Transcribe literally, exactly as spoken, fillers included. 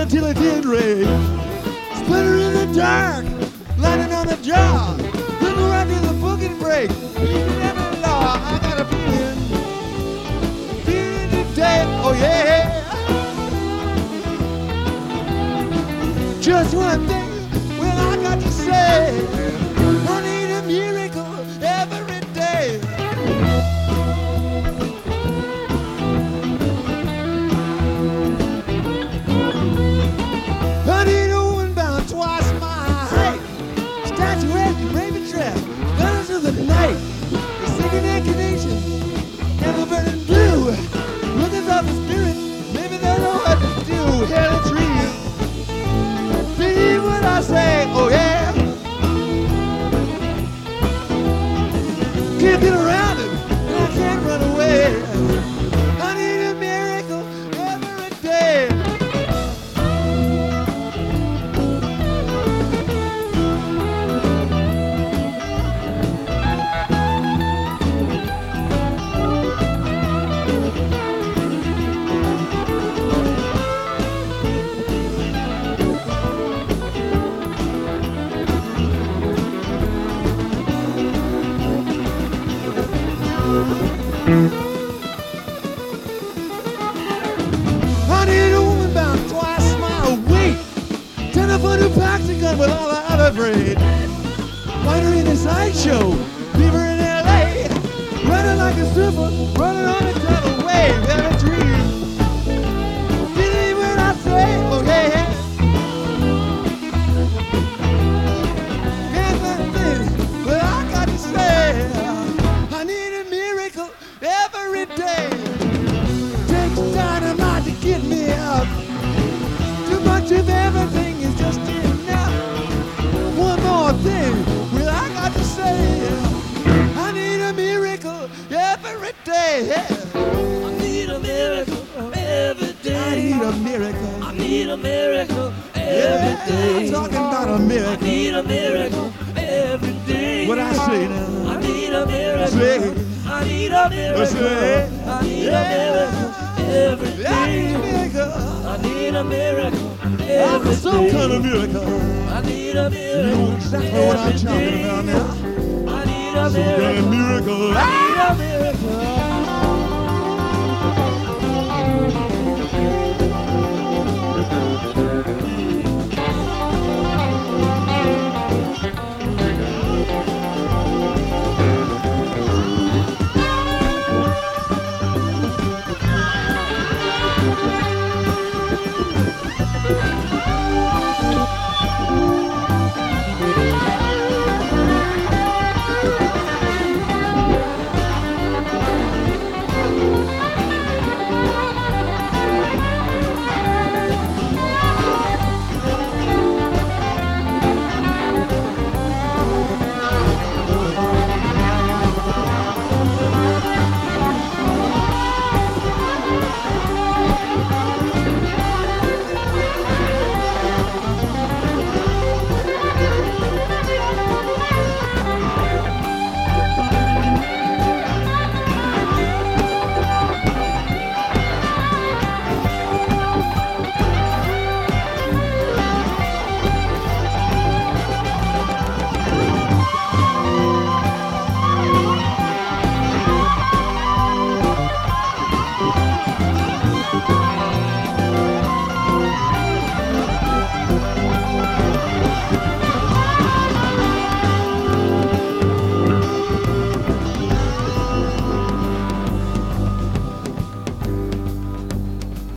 until it did rain. Splitter in the dark, landing on the jaw. Look around to the booking break. Even at the law, I got a feeling. Feeling today, oh yeah. Just one thing, well I got to say, I need a miracle every day. I need a woman about twice my height, statuette and raven trap, guns of the night, the singing inclination, and the burning blue. Lookers of the spirit, maybe they know what to do. Hell, it's real. Believe what I say, oh yeah. Can't get around it, and I can't run away. I need a miracle every day. I need a woman about twice my weight, ten of a new boxing gun with all the other braid. Find her in a sideshow, leave her in L A, running like a surfer, running on a tidal wave. Have a dream. Believe what I say, oh yeah. Can't let this, but I got to say, I need a miracle every day. Takes dynamite to get me up. Too much of everything is just enough. One more thing, well I got to say, I need a miracle every day. I need a miracle every day. I need a miracle. I need a miracle every Yeah, day. I'm talking about a I miracle. need a miracle every day. What I say now? I need a miracle. Say. I need a miracle. Say. I need Yeah. a miracle every I need a day. miracle. I need a miracle I'm every some day. kind of miracle. I need a You miracle know exactly what I'm every talking day. about now. I need a Some kind of miracle. miracle. I need a miracle.